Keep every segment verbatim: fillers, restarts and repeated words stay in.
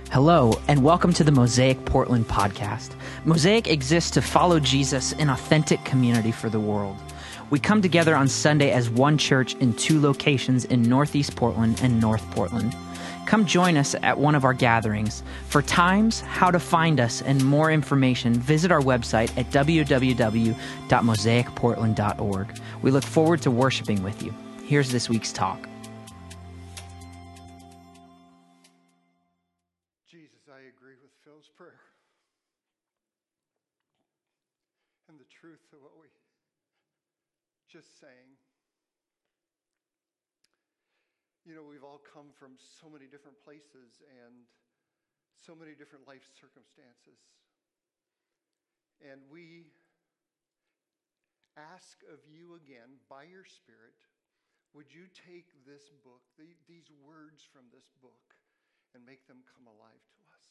Hello, and welcome to the Mosaic Portland podcast. Mosaic exists to follow Jesus in authentic community for the world. We come together on Sunday as one church in two locations in Northeast Portland and North Portland. Come join us at one of our gatherings. For times, how to find us, and more information, visit our website at w w w dot mosaic portland dot org. We look forward to worshiping with you. Here's this week's talk. Jesus, I agree with Phil's prayer and the truth of what we just sang. You know, we've all come from so many different places and so many different life circumstances. And we ask of you again, by your Spirit, would you take this book, the, these words from this book, and make them come alive to us?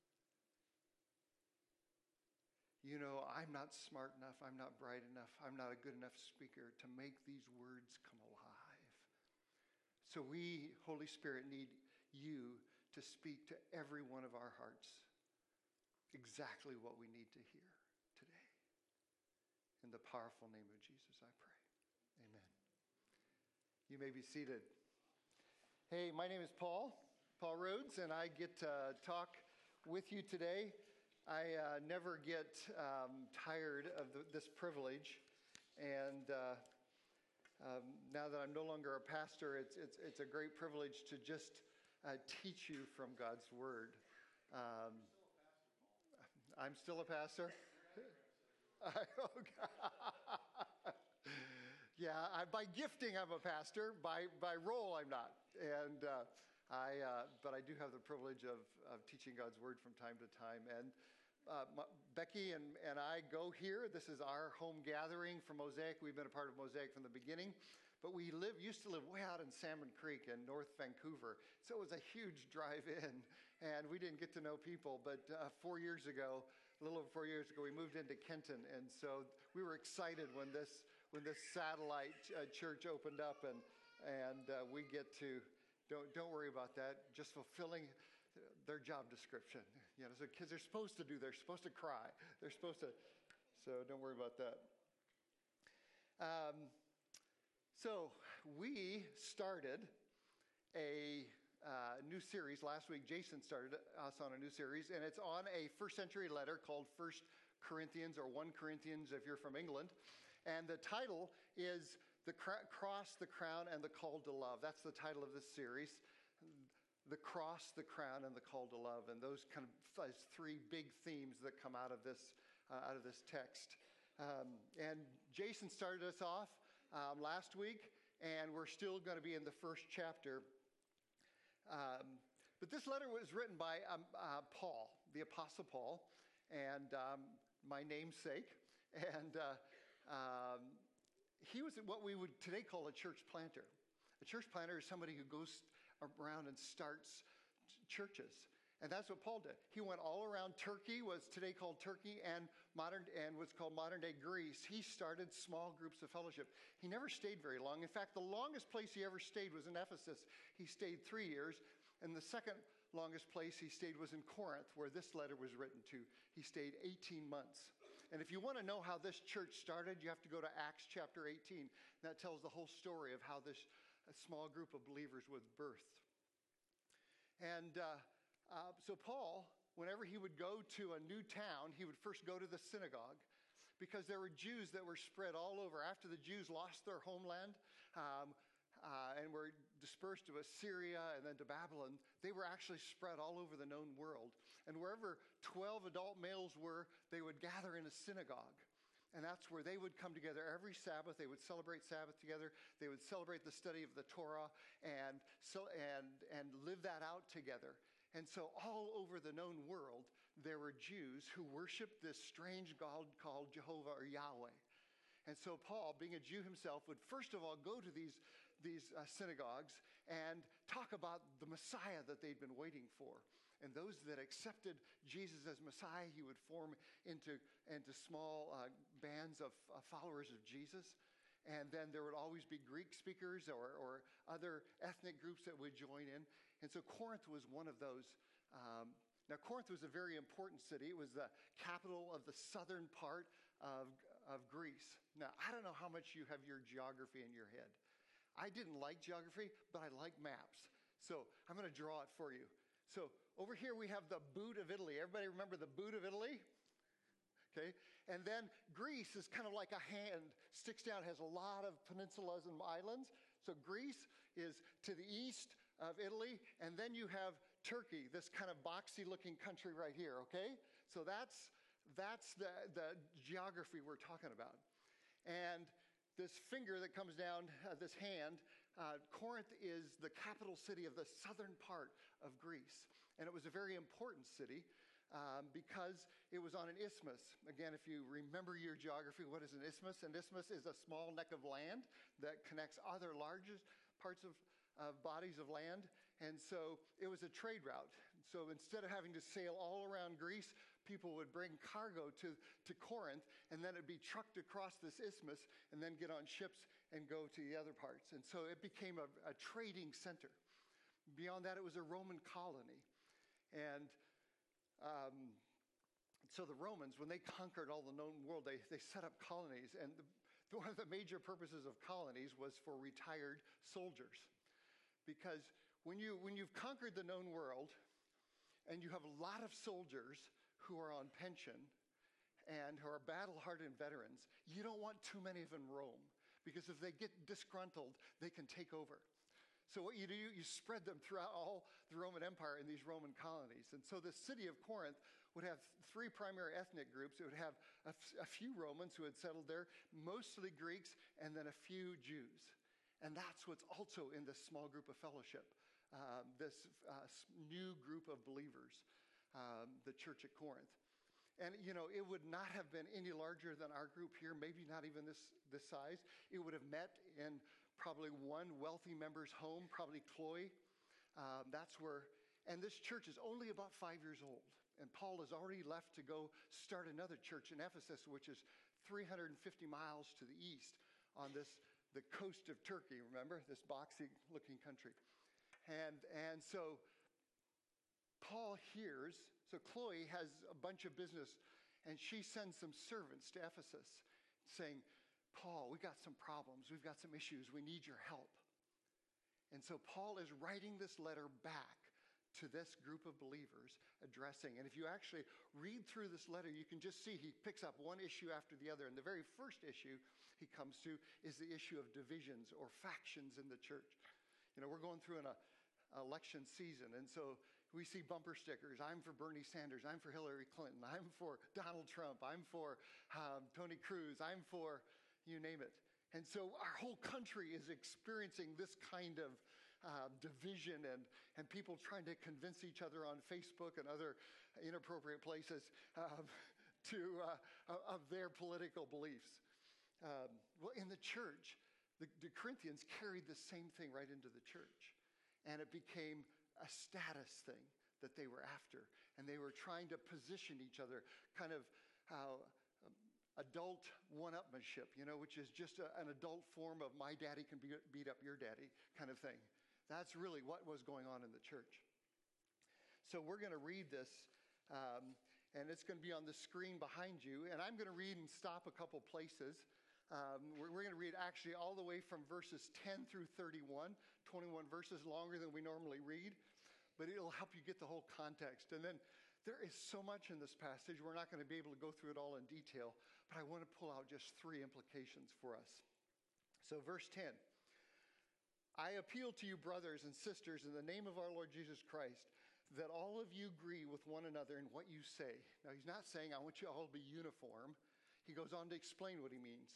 You know, I'm not smart enough, I'm not bright enough, I'm not a good enough speaker to make these words come alive. So we, Holy Spirit, need you to speak to every one of our hearts exactly what we need to hear today. In the powerful name of Jesus, I pray. Amen. You may be seated. Hey, my name is Paul, Paul Rhodes, and I get to talk with you today. I uh, never get um, tired of the, this privilege, and uh, Um, now that I'm no longer a pastor, it's it's it's a great privilege to just uh, teach you from God's Word. Um, I'm still a pastor. Oh, yeah, I, by gifting I'm a pastor. By by role I'm not. And uh, I uh, but I do have the privilege of of teaching God's Word from time to time. And Uh, my, Becky and, and I go here. This is our home gathering for Mosaic. We've been a part of Mosaic from the beginning, but we live used to live way out in Salmon Creek in North Vancouver. So it was a huge drive in, and we didn't get to know people. But uh, four years ago, a little over four years ago, we moved into Kenton, and so we were excited when this when this satellite uh, church opened up, and and uh, we get to don't don't worry about that. Just fulfilling their job description. You know, so kids are supposed to do, they're supposed to cry. They're supposed to, so don't worry about that. Um, so we started a uh, new series last week. Jason started us on a new series, and it's on a first century letter called First Corinthians, or First Corinthians if you're from England. And the title is The Cross, the Crown, and the Call to Love. That's the title of this series. The cross, the crown, and the call to love, and those kind of those three big themes that come out of this uh, out of this text. Um, and Jason started us off um, last week, and we're still going to be in the first chapter. Um, but this letter was written by um, uh, Paul, the Apostle Paul, and um, my namesake, and uh, um, he was what we would today call a church planter. A church planter is somebody who goes around and starts churches. And that's what Paul did. He went all around Turkey, was today called Turkey, and modern and what's called modern day Greece. He started small groups of fellowship. He never stayed very long. In fact, the longest place he ever stayed was in Ephesus. He stayed three years. And the second longest place he stayed was in Corinth, where this letter was written to. He stayed eighteen months. And if you want to know how this church started, you have to go to Acts chapter eighteen. That tells the whole story of how this a small group of believers was birthed. And uh, uh, so Paul, whenever he would go to a new town, he would first go to the synagogue, because there were Jews that were spread all over. After the Jews lost their homeland um, uh, and were dispersed to Assyria and then to Babylon, they were actually spread all over the known world. And wherever twelve adult males were, they would gather in a synagogue. And that's where they would come together every Sabbath. They would celebrate Sabbath together. They would celebrate the study of the Torah and so and and live that out together. And so all over the known world, there were Jews who worshiped this strange God called Jehovah or Yahweh. And so Paul, being a Jew himself, would first of all go to these, these uh, synagogues and talk about the Messiah that they'd been waiting for. And those that accepted Jesus as Messiah, he would form into, into small uh, bands of uh, followers of Jesus. And then there would always be Greek speakers or, or other ethnic groups that would join in. And so Corinth was one of those um, Now, Corinth was a very important city. It was the capital of the southern part of, of Greece. Now, I don't know how much you have your geography in your head. I didn't like geography, but I like maps. So I'm going to draw it for you. So over here we have the boot of Italy. Everybody remember the boot of Italy? Okay. And then Greece is kind of like a hand, sticks down, has a lot of peninsulas and islands. So Greece is to the east of Italy, and then you have Turkey, this kind of boxy-looking country right here, okay? So that's that's the, the geography we're talking about. And this finger that comes down, uh, this hand, uh, Corinth is the capital city of the southern part of Greece. And it was a very important city um, because it was on an isthmus. Again, if you remember your geography, what is an isthmus? An isthmus is a small neck of land that connects other larger parts of of bodies of land. And so it was a trade route. So instead of having to sail all around Greece, people would bring cargo to, to Corinth, and then it'd be trucked across this isthmus and then get on ships and go to the other parts. And so it became a, a trading center. Beyond that, it was a Roman colony. And um, so the Romans, when they conquered all the known world, they, they set up colonies. And the, one of the major purposes of colonies was for retired soldiers. Because when, you, when you've conquered the known world and you have a lot of soldiers who are on pension and who are battle-hardened veterans, you don't want too many of them roam. Because if they get disgruntled, they can take over. So what you do, you spread them throughout all the Roman Empire in these Roman colonies. And so the city of Corinth would have three primary ethnic groups. It would have a, f- a few Romans who had settled there, mostly Greeks, and then a few Jews. And that's what's also in this small group of fellowship, um, this uh, new group of believers, um, the church at Corinth. And, you know, it would not have been any larger than our group here, maybe not even this, this size. It would have met in probably one wealthy member's home, probably Chloe. Um, that's where, and this church is only about five years old. And Paul has already left to go start another church in Ephesus, which is three hundred fifty miles to the east on this the coast of Turkey, remember, this boxy-looking country. And, and so Paul hears, so Chloe has a bunch of business, and she sends some servants to Ephesus saying, Paul, we've got some problems. We've got some issues. We need your help. And so Paul is writing this letter back to this group of believers addressing. And if you actually read through this letter, you can just see he picks up one issue after the other. And the very first issue he comes to is the issue of divisions or factions in the church. You know, we're going through an uh, election season, and so we see bumper stickers. I'm for Bernie Sanders. I'm for Hillary Clinton. I'm for Donald Trump. I'm for um, Tony Cruz. I'm for you name it. And so our whole country is experiencing this kind of uh, division and, and people trying to convince each other on Facebook and other inappropriate places um, to uh, of their political beliefs. Um, well, in the church, the, the Corinthians carried the same thing right into the church. And it became a status thing that they were after. And they were trying to position each other, kind of how um, adult one-upmanship, you know, which is just a, an adult form of my daddy can be, beat up your daddy kind of thing. That's really what was going on in the church. So we're going to read this, um, and it's going to be on the screen behind you. And I'm going to read and stop a couple places. Um, we're we're going to read actually all the way from verses ten through thirty-one, twenty-one verses, longer than we normally read, but it'll help you get the whole context. And then there is so much in this passage, we're not going to be able to go through it all in detail, but I want to pull out just three implications for us. So verse ten, I appeal to you, brothers and sisters, in the name of our Lord Jesus Christ, that all of you agree with one another in what you say. Now, he's not saying, I want you all to be uniform. He goes on to explain what he means.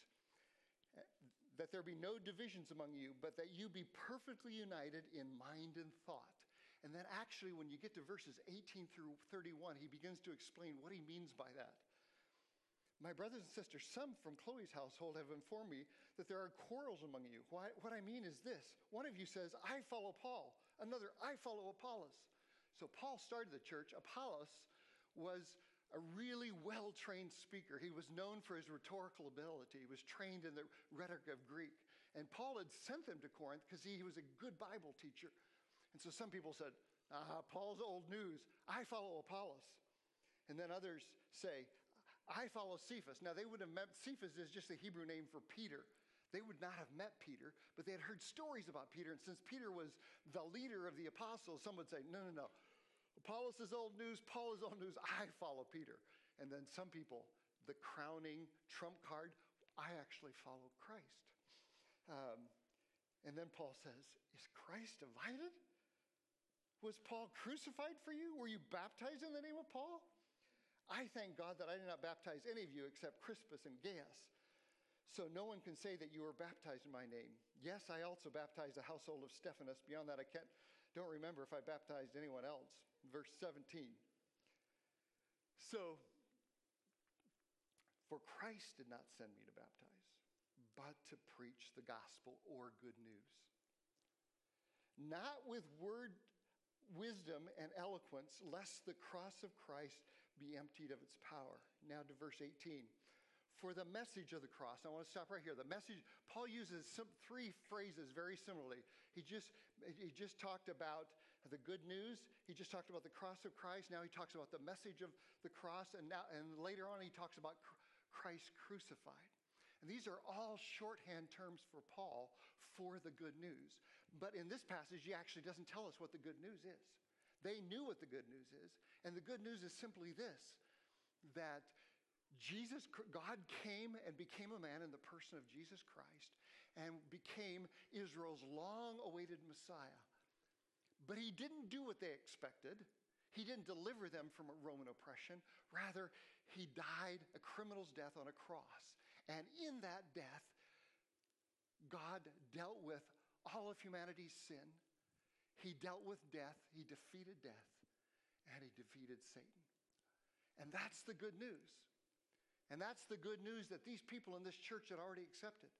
That there be no divisions among you, but that you be perfectly united in mind and thought. And then actually, when you get to verses eighteen through thirty-one, he begins to explain what he means by that. My brothers and sisters, some from Chloe's household have informed me that there are quarrels among you. Why, what I mean is this. One of you says, I follow Paul. Another, I follow Apollos. So Paul started the church. Apollos was a really well-trained speaker. He was known for his rhetorical ability. He was trained in the rhetoric of Greek. And Paul had sent them to Corinth because he, he was a good Bible teacher. And so some people said, ah, Paul's old news. I follow Apollos. And then others say, I follow Cephas. Now, they would have met, Cephas is just a Hebrew name for Peter. They would not have met Peter, but they had heard stories about Peter. And since Peter was the leader of the apostles, some would say, no, no, no. Apollos is old news. Paul is old news. I follow Peter. And then some people, the crowning trump card, I actually follow Christ. Um, and then Paul says, is Christ divided? Was Paul crucified for you? Were you baptized in the name of Paul? I thank God that I did not baptize any of you except Crispus and Gaius. So no one can say that you were baptized in my name. Yes, I also baptized the household of Stephanas. Beyond that, I can't, don't remember if I baptized anyone else. Verse seventeen. So, for Christ did not send me to baptize, but to preach the gospel or good news. Not with word, wisdom, and eloquence, lest the cross of Christ be emptied of its power. Now to verse eighteen. For the message of the cross, I want to stop right here. The message, Paul uses some three phrases very similarly. He just, he just talked about the good news. He just talked about the cross of Christ. Now he talks about the message of the cross. And now, and later on he talks about Christ crucified. And these are all shorthand terms for Paul for the good news. But in this passage, he actually doesn't tell us what the good news is. They knew what the good news is. And the good news is simply this, that Jesus, God came and became a man in the person of Jesus Christ and became Israel's long-awaited Messiah. But he didn't do what they expected. He didn't deliver them from Roman oppression. Rather, he died a criminal's death on a cross. And in that death, God dealt with all of humanity's sin. He dealt with death. He defeated death. And he defeated Satan. And that's the good news. And that's the good news that these people in this church had already accepted.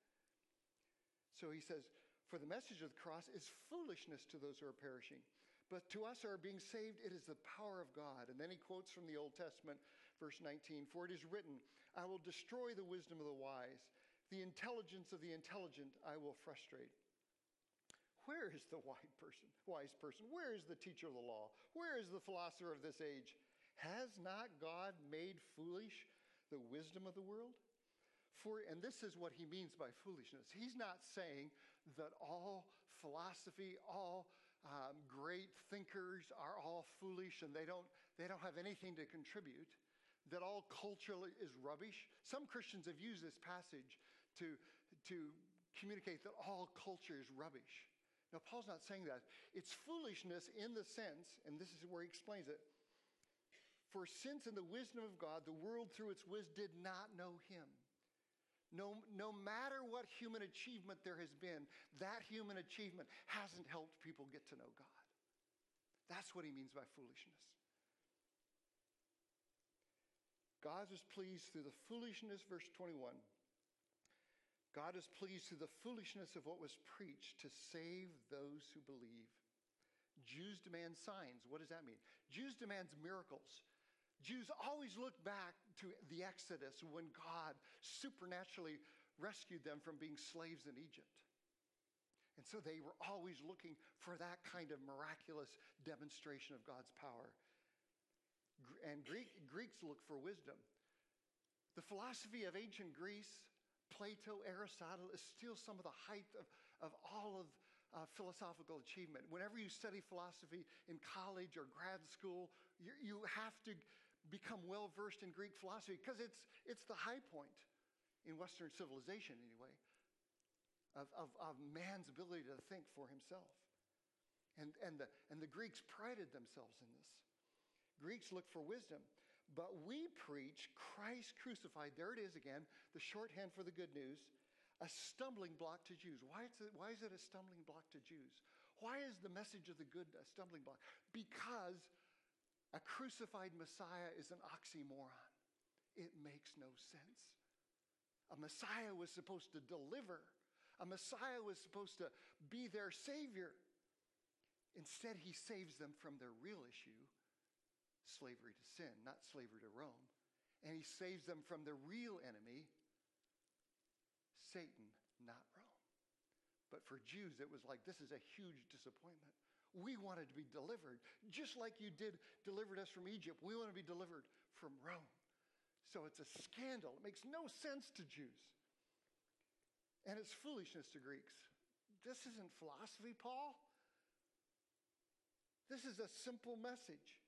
So he says, for the message of the cross is foolishness to those who are perishing. But to us who are being saved, it is the power of God. And then he quotes from the Old Testament, verse nineteen, for it is written, I will destroy the wisdom of the wise. The intelligence of the intelligent I will frustrate. Where is the wise person? Wise person? Where is the teacher of the law? Where is the philosopher of this age? Has not God made foolish the wisdom of the world? For, and this is what he means by foolishness. He's not saying that all philosophy, all um, great thinkers are all foolish and they don't, they don't have anything to contribute, that all culture is rubbish. Some Christians have used this passage to, to communicate that all culture is rubbish. Now, Paul's not saying that. It's foolishness in the sense, and this is where he explains it, for since in the wisdom of God, the world through its wisdom did not know him. No, no matter what human achievement there has been, that human achievement hasn't helped people get to know God. That's what he means by foolishness. God is pleased through the foolishness, verse twenty-one. God is pleased through the foolishness of what was preached to save those who believe. Jews demand signs. What does that mean? Jews demand miracles. Jews always look back to the Exodus when God supernaturally rescued them from being slaves in Egypt. And so they were always looking for that kind of miraculous demonstration of God's power. And Greek, Greeks look for wisdom. The philosophy of ancient Greece, Plato, Aristotle, is still some of the height of, of all of uh, philosophical achievement. Whenever you study philosophy in college or grad school, you, you have to become well-versed in Greek philosophy because it's, it's the high point in Western civilization anyway of, of, of man's ability to think for himself. And, and, the, and the Greeks prided themselves in this. Greeks look for wisdom, but we preach Christ crucified. There it is again, the shorthand for the good news, a stumbling block to Jews. Why is it, why is it a stumbling block to Jews? Why is the message of the good a stumbling block? Because a crucified Messiah is an oxymoron. It makes no sense. A Messiah was supposed to deliver. A Messiah was supposed to be their Savior. Instead, he saves them from their real issue, slavery to sin, not slavery to Rome. And he saves them from the real enemy, Satan, not Rome. But for Jews, it was like, this is a huge disappointment. We wanted to be delivered, just like you did delivered us from Egypt. We want to be delivered from Rome. So it's a scandal. It makes no sense to Jews. And it's foolishness to Greeks. This isn't philosophy, Paul. This is a simple message.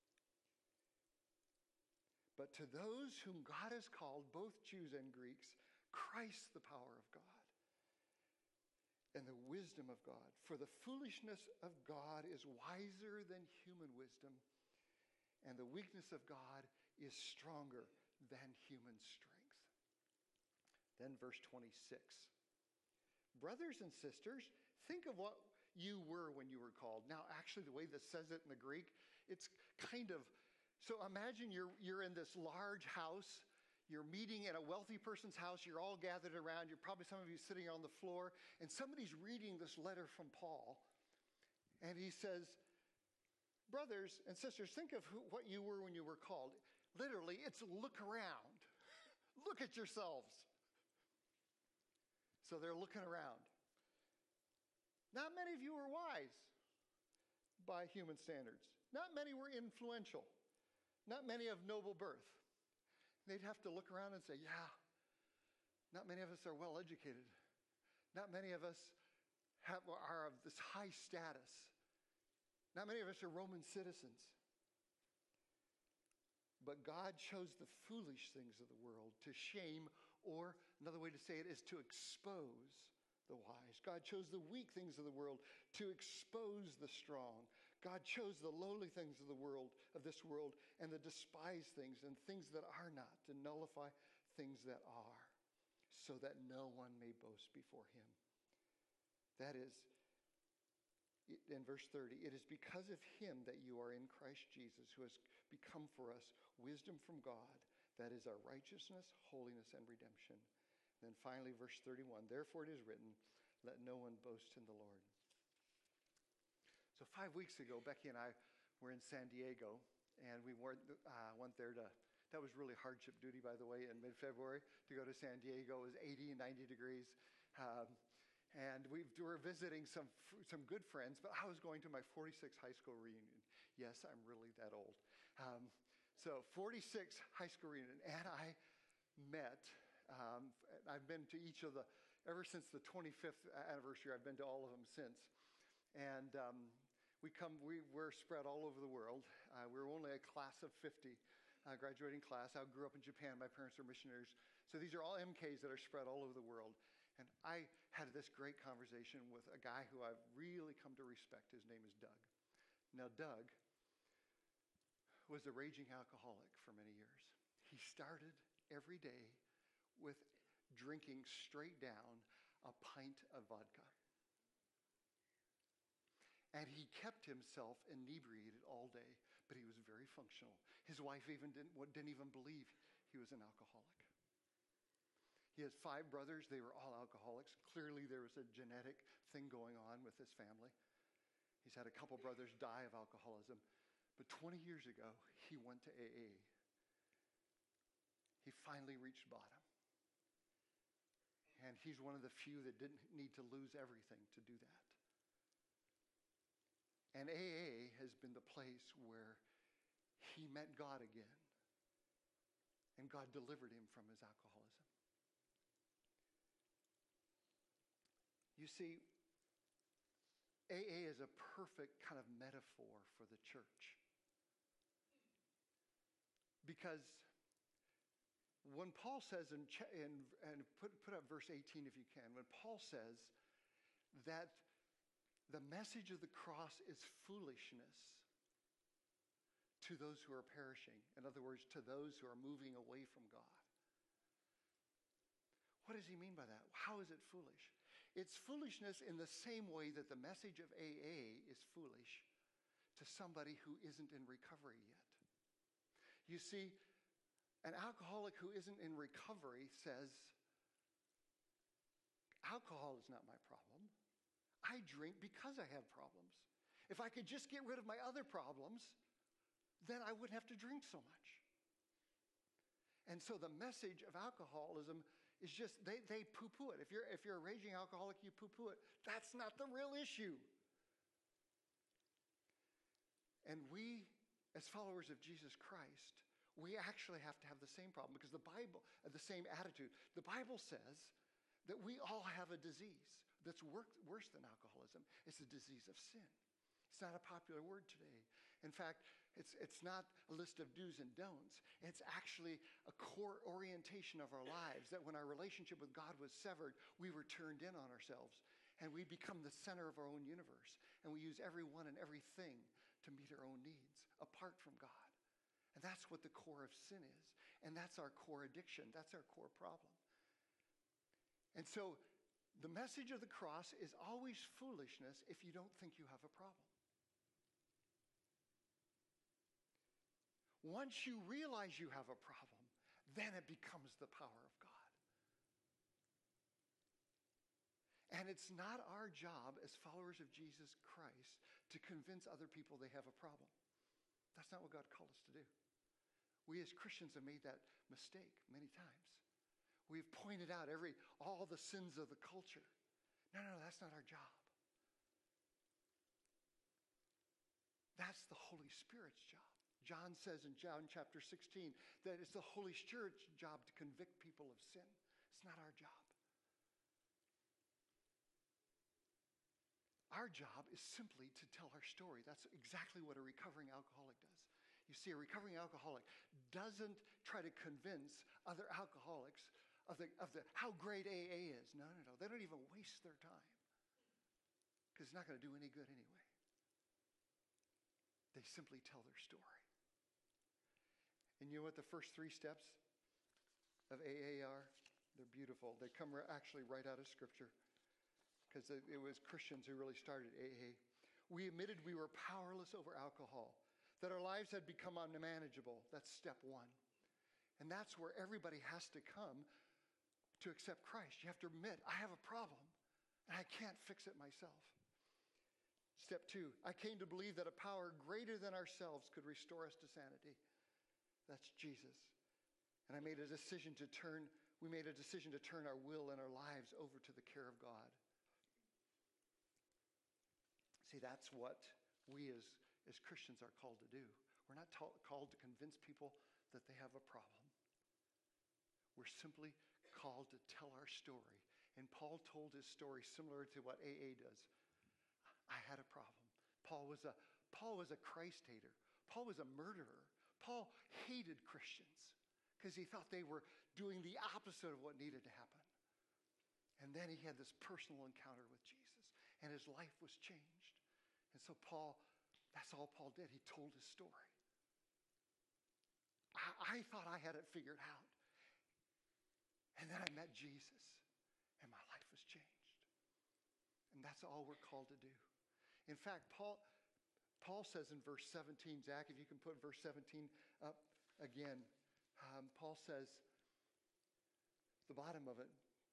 But to those whom God has called, both Jews and Greeks, Christ the power of God and the wisdom of God. For the foolishness of God is wiser than human wisdom, and the weakness of God is stronger than human strength. Then verse twenty-six. Brothers and sisters, think of what you were when you were called. Now, actually, the way this says it in the Greek, it's kind of, so imagine you're, you're in this large house. You're meeting at a wealthy person's house. You're all gathered around. You're probably some of you sitting on the floor, and somebody's reading this letter from Paul. And he says, brothers and sisters, think of who, what you were when you were called. Literally, it's look around. Look at yourselves. So they're looking around. Not many of you were wise by human standards. Not many were influential. Not many of noble birth. They'd have to look around and say, yeah, not many of us are well educated. Not many of us have, are of this high status. Not many of us are Roman citizens. But God chose the foolish things of the world to shame, or another way to say it is to expose the wise. God chose the weak things of the world to expose the strong. God chose the lowly things of the world, of this world, and the despised things and things that are not, to nullify things that are, so that no one may boast before him. That is, in verse thirty, it is because of him that you are in Christ Jesus, who has become for us wisdom from God. That is our righteousness, holiness, and redemption. And then finally, verse thirty-one, therefore it is written, let no one boast in the Lord. So five weeks ago, Becky and I were in San Diego, and we went, uh, went there to, that was really hardship duty, by the way, in mid-February, to go to San Diego. It was eighty and ninety degrees. Um, and we were visiting some some good friends, but I was going to my forty-sixth high school reunion. Yes, I'm really that old. Um, so forty-six high school reunion, and I met, um, I've been to each of the, ever since the twenty-fifth anniversary, I've been to all of them since. And um, we come, we were spread all over the world. Uh, we were only a class of fifty, uh, graduating class. I grew up in Japan. My parents are missionaries. So these are all M Ks that are spread all over the world. And I had this great conversation with a guy who I've really come to respect. His name is Doug. Now, Doug was a raging alcoholic for many years. He started every day with drinking straight down a pint of vodka. And he kept himself inebriated all day, but he was very functional. His wife even didn't, didn't even believe he was an alcoholic. He has five brothers. They were all alcoholics. Clearly, there was a genetic thing going on with his family. He's had a couple brothers die of alcoholism. But twenty years ago, he went to A A. He finally reached bottom. And he's one of the few that didn't need to lose everything to do that. And A A has been the place where he met God again. And God delivered him from his alcoholism. You see, A A is a perfect kind of metaphor for the church. Because when Paul says, in, in, and put, put up verse eighteen if you can, when Paul says that the message of the cross is foolishness to those who are perishing. In other words, to those who are moving away from God. What does he mean by that? How is it foolish? It's foolishness in the same way that the message of A A is foolish to somebody who isn't in recovery yet. You see, an alcoholic who isn't in recovery says, alcohol is not my problem. I drink because I have problems. If I could just get rid of my other problems, then I wouldn't have to drink so much. And so the message of alcoholism is just, they, they poo-poo it. If you're, if you're a raging alcoholic, you poo-poo it. That's not the real issue. And we, as followers of Jesus Christ, we actually have to have the same problem because the Bible, uh, the same attitude. The Bible says that we all have a disease that's wor- worse than alcoholism. It's a disease of sin. It's not a popular word today. In fact, it's, it's not a list of do's and don'ts. It's actually a core orientation of our lives, that when our relationship with God was severed, we were turned in on ourselves, and we become the center of our own universe, and we use everyone and everything to meet our own needs apart from God. And that's what the core of sin is, and that's our core addiction. That's our core problem. And so the message of the cross is always foolishness if you don't think you have a problem. Once you realize you have a problem, then it becomes the power of God. And it's not our job as followers of Jesus Christ to convince other people they have a problem. That's not what God called us to do. We as Christians have made that mistake many times. We've pointed out every all the sins of the culture. No, no, no, that's not our job. That's the Holy Spirit's job. John says in John chapter sixteen that it's the Holy Spirit's job to convict people of sin. It's not our job. Our job is simply to tell our story. That's exactly what a recovering alcoholic does. You see, a recovering alcoholic doesn't try to convince other alcoholics of the of the how great A A is. No, no, no. They don't even waste their time because it's not going to do any good anyway. They simply tell their story. And you know what the first three steps of A A are? They're beautiful. They come actually right out of Scripture because it was Christians who really started A A. We admitted we were powerless over alcohol, that our lives had become unmanageable. That's step one. And that's where everybody has to come to accept Christ. You have to admit, I have a problem, and I can't fix it myself. Step two, I came to believe that a power greater than ourselves could restore us to sanity. That's Jesus. And I made a decision to turn, we made a decision to turn our will and our lives over to the care of God. See, that's what we as, as Christians are called to do. We're not ta- called to convince people that they have a problem. We're simply called to tell our story. And Paul told his story similar to what A A does. I had a problem. Paul was a, Paul was a Christ hater. Paul was a murderer. Paul hated Christians because he thought they were doing the opposite of what needed to happen. And then he had this personal encounter with Jesus, and his life was changed. And so Paul, that's all Paul did. He told his story. I, I thought I had it figured out. And then I met Jesus, and my life was changed. And that's all we're called to do. In fact, Paul... Paul says in verse seventeen, Zach, if you can put verse seventeen up again. Um, Paul says, the bottom of it,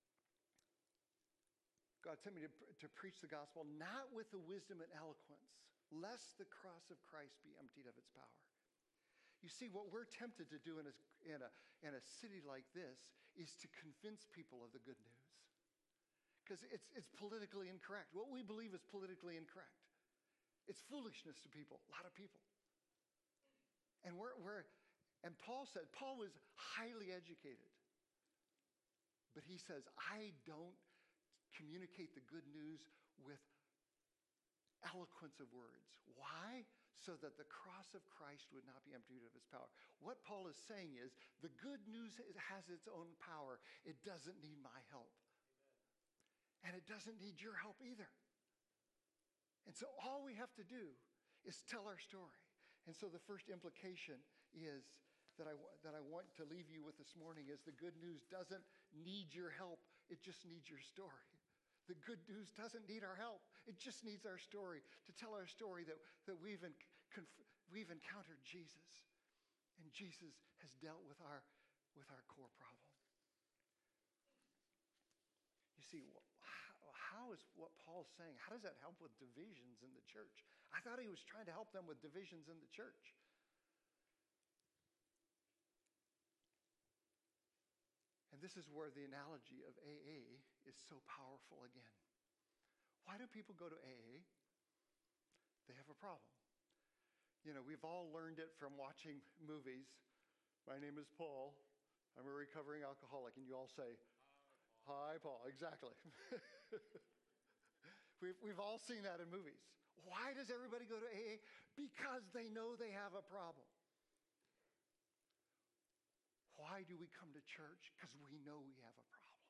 God sent me to, to preach the gospel, not with the wisdom and eloquence, lest the cross of Christ be emptied of its power. You see, what we're tempted to do in a, in a, in a city like this is to convince people of the good news. Because it's, it's politically incorrect. What we believe is politically incorrect. It's foolishness to people, a lot of people. And we're, we're, and Paul said, Paul was highly educated. But he says, I don't communicate the good news with eloquence of words. Why? So that the cross of Christ would not be emptied of its power. What Paul is saying is, the good news has its own power. It doesn't need my help. Amen. And it doesn't need your help either. And so all we have to do is tell our story. And so the first implication is that I, that I want to leave you with this morning is the good news doesn't need your help. It just needs your story. The good news doesn't need our help. It just needs our story to tell our story that, that we've, en- conf- we've encountered Jesus. And Jesus has dealt with our, with our core problem. You see, how is what Paul's saying, how does that help with divisions in the church? I thought he was trying to help them with divisions in the church. And this is where the analogy of A A is so powerful again. Why do people go to A A? They have a problem. You know, we've all learned it from watching movies. My name is Paul. I'm a recovering alcoholic. And you all say, hi, Paul. Hi, Paul. Exactly. we've, we've all seen that in movies. Why does everybody go to A A? Because they know they have a problem. Why do we come to church? Because we know we have a problem.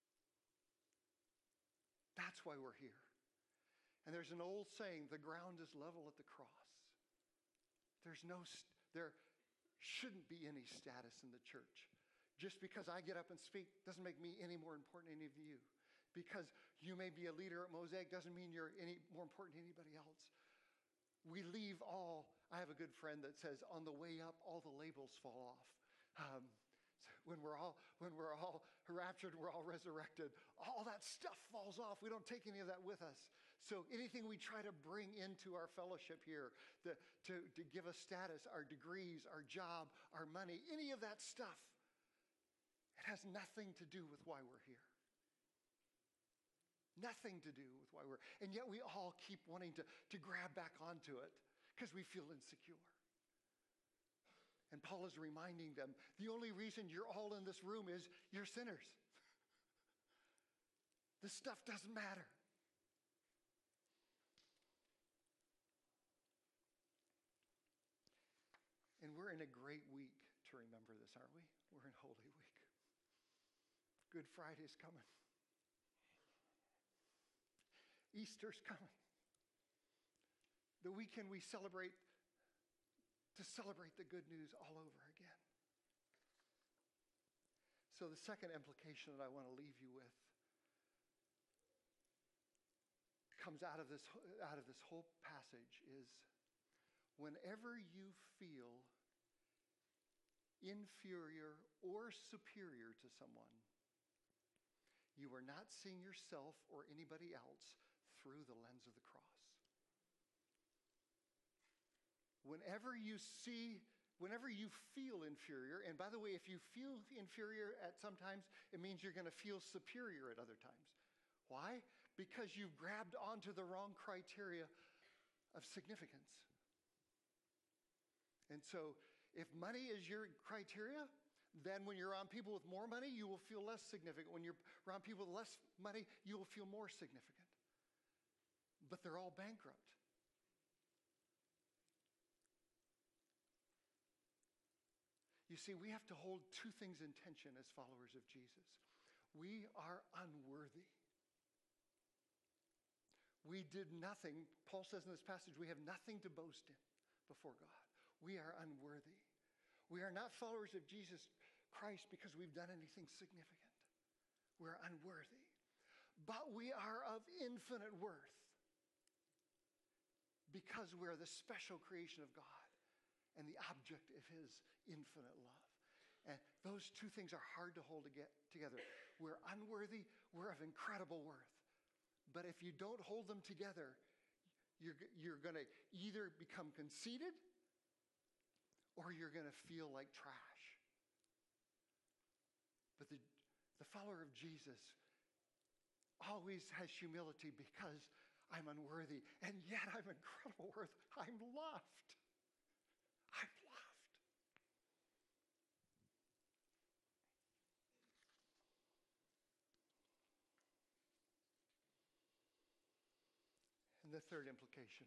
That's why we're here. And there's an old saying, the ground is level at the cross. There's no, there shouldn't be any status in the church. Just because I get up and speak doesn't make me any more important than any of you. Because you may be a leader at Mosaic doesn't mean you're any more important than anybody else. We leave all, I have a good friend that says, on the way up, all the labels fall off. Um, when we're all when we're all raptured, we're all resurrected, all that stuff falls off. We don't take any of that with us. So anything we try to bring into our fellowship here, the, to, to give us status, our degrees, our job, our money, any of that stuff, it has nothing to do with why we're here. Nothing to do with why we're, and yet we all keep wanting to, to grab back onto it because we feel insecure. And Paul is reminding them, the only reason you're all in this room is you're sinners. This stuff doesn't matter. And we're in a great week to remember this, aren't we? We're in Holy Week. Good Friday's coming. Easter's coming. The weekend we celebrate to celebrate the good news all over again. So the second implication that I want to leave you with comes out of this, out of this whole passage is whenever you feel inferior or superior to someone, you are not seeing yourself or anybody else through the lens of the cross. Whenever you see, whenever you feel inferior, and by the way, if you feel inferior at some times, it means you're going to feel superior at other times. Why? Because you've grabbed onto the wrong criteria of significance. And so, if money is your criteria, then when you're around people with more money, you will feel less significant. When you're around people with less money, you will feel more significant. But they're all bankrupt. You see, we have to hold two things in tension as followers of Jesus. We are unworthy. We did nothing. Paul says in this passage, we have nothing to boast in before God. We are unworthy. We are not followers of Jesus Christ because we've done anything significant. We're unworthy. But we are of infinite worth because we're the special creation of God and the object of his infinite love. And those two things are hard to hold together. We're unworthy, we're of incredible worth. But if you don't hold them together, you're, you're going to either become conceited or you're going to feel like trash. But the, the follower of Jesus always has humility because I'm unworthy, and yet I'm incredible worth. I'm loved. I'm loved. And the third implication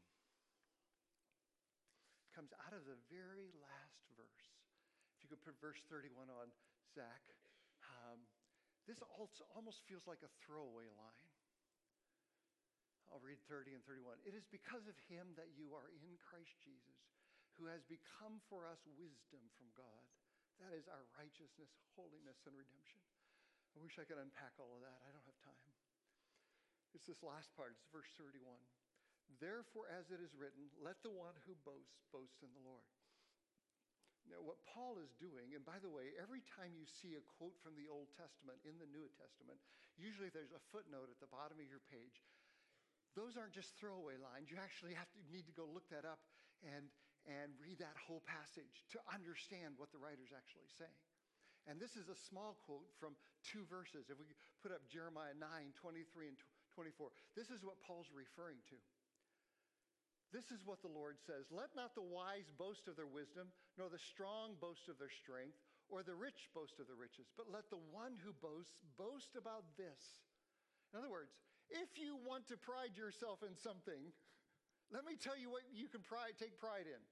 comes out of the very last verse. If you could put verse thirty-one on, Zach. Um, this also almost feels like a throwaway line. I'll read thirty and thirty-one. It is because of him that you are in Christ Jesus, who has become for us wisdom from God. That is our righteousness, holiness, and redemption. I wish I could unpack all of that. I don't have time. It's this last part. It's verse thirty-one. Therefore, as it is written, let the one who boasts, boast in the Lord. Now, what Paul is doing, and by the way, every time you see a quote from the Old Testament in the New Testament, usually there's a footnote at the bottom of your page. Those aren't just throwaway lines. You actually have to need to go look that up and, and read that whole passage to understand what the writer's actually saying. And this is a small quote from two verses. If we put up Jeremiah nine, twenty-three and twenty-four, this is what Paul's referring to. This is what the Lord says. Let not the wise boast of their wisdom, nor the strong boast of their strength, or the rich boast of their riches. But let the one who boasts boast about this. In other words, if you want to pride yourself in something, let me tell you what you can pride, take pride in.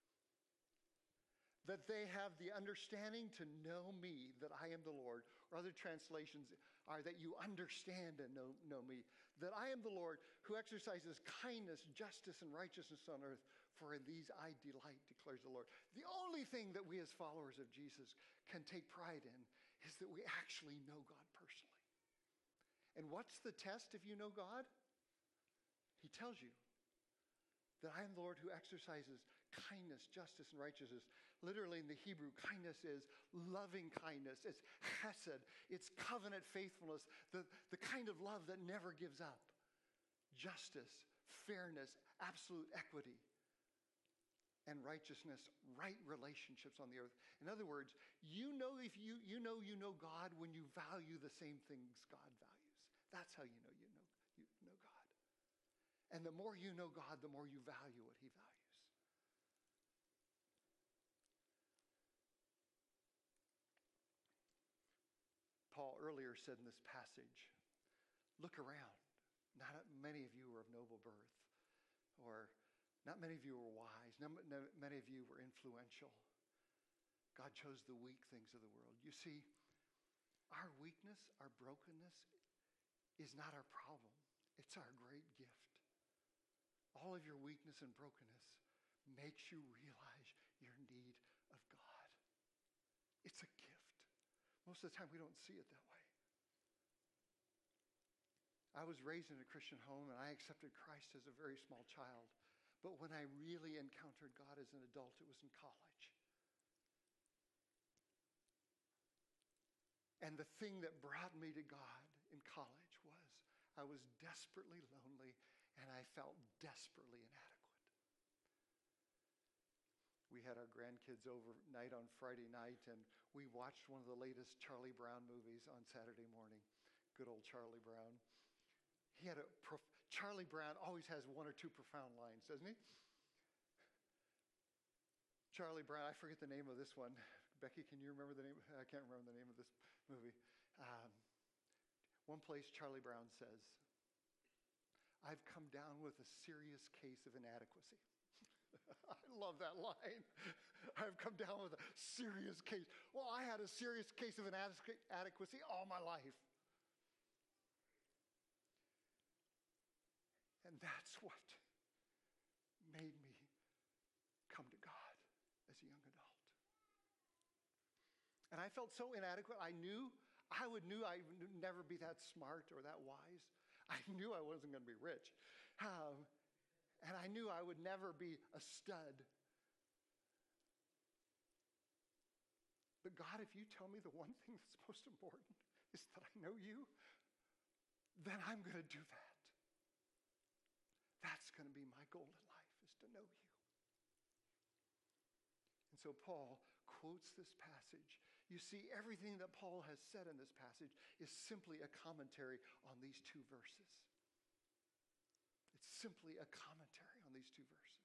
That they have the understanding to know me, that I am the Lord. Or other translations are that you understand and know, know me. That I am the Lord who exercises kindness, justice, and righteousness on earth. For in these I delight, declares the Lord. The only thing that we as followers of Jesus can take pride in is that we actually know God personally. And what's the test if you know God? He tells you that I am the Lord who exercises kindness, justice, and righteousness. Literally in the Hebrew, kindness is loving kindness. It's chesed. It's covenant faithfulness, the, the kind of love that never gives up. Justice, fairness, absolute equity, and righteousness, right relationships on the earth. In other words, you know if you you know you know God when you value the same things God values. That's how you know you know you know God. And the more you know God, the more you value what he values. Paul earlier said in this passage, look around. Not many of you were of noble birth, or not many of you were wise. Not many of you were influential. God chose the weak things of the world. You see, our weakness, our brokenness is not our problem. It's our great gift. All of your weakness and brokenness makes you realize your need of God. It's a gift. Most of the time we don't see it that way. I was raised in a Christian home and I accepted Christ as a very small child. But when I really encountered God as an adult, it was in college. And the thing that brought me to God in college was I was desperately lonely and I felt desperately inadequate. We had our grandkids overnight on Friday night, and we watched one of the latest Charlie Brown movies on Saturday morning. Good old Charlie Brown. He had a prof- Charlie Brown always has one or two profound lines, doesn't he? Charlie Brown, I forget the name of this one. Becky, can you remember the name? I can't remember the name of this movie. Um, one place Charlie Brown says, I've come down with a serious case of inadequacy. I love that line. I've come down with a serious case. Well, I had a serious case of inadequacy all my life. And that's what made me come to God as a young adult. And I felt so inadequate. I knew, I would knew I would never be that smart or that wise. I knew I wasn't going to be rich. Um, and I knew I would never be a stud. But God, if you tell me the one thing that's most important is that I know you, then I'm going to do that. That's going to be my goal in life, is to know you. And so Paul quotes this passage. You see, everything that Paul has said in this passage is simply a commentary on these two verses. It's simply a commentary on these two verses.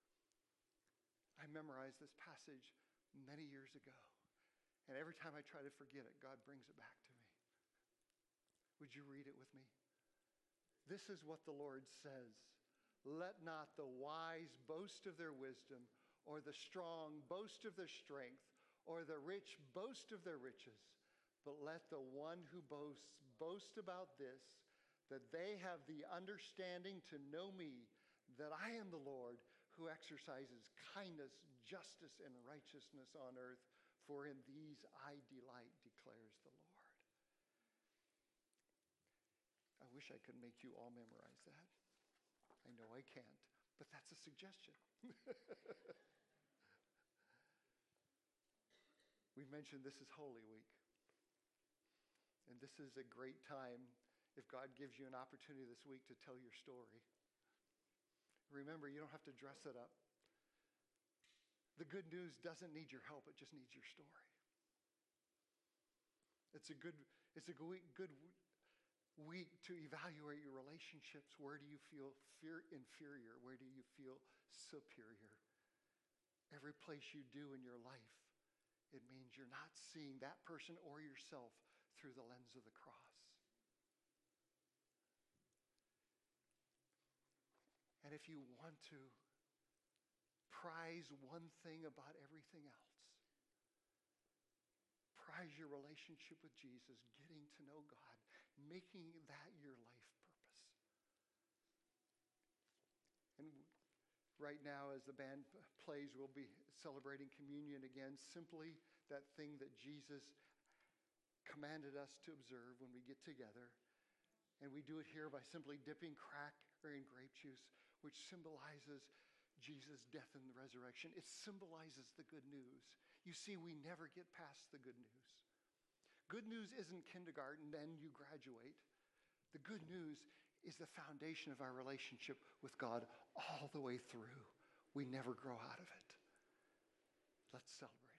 I memorized this passage many years ago, and every time I try to forget it, God brings it back to me. Would you read it with me? This is what the Lord says. Let not the wise boast of their wisdom, or the strong boast of their strength, or the rich boast of their riches, but let the one who boasts boast about this, that they have the understanding to know me, that I am the Lord who exercises kindness, justice, and righteousness on earth, for in these I delight, declares the Lord. I wish I could make you all memorize that. I know I can't, but that's a suggestion. We mentioned this is Holy Week. And this is a great time if God gives you an opportunity this week to tell your story. Remember, you don't have to dress it up. The good news doesn't need your help, it just needs your story. It's a good, it's a good, good week to evaluate your relationships. Where do you feel fear inferior? Where do you feel superior? Every place you do in your life, it means you're not seeing that person or yourself through the lens of the cross. And if you want to prize one thing about everything else, prize your relationship with Jesus, getting to know God, making that your life purpose. And right now, as the band plays, we'll be celebrating communion again, simply that thing that Jesus commanded us to observe when we get together. And we do it here by simply dipping cracker in grape juice, which symbolizes Jesus' death and the resurrection. It symbolizes the good news. You see, we never get past the good news. Good news isn't kindergarten, then you graduate. The good news is the foundation of our relationship with God all the way through. We never grow out of it. Let's celebrate.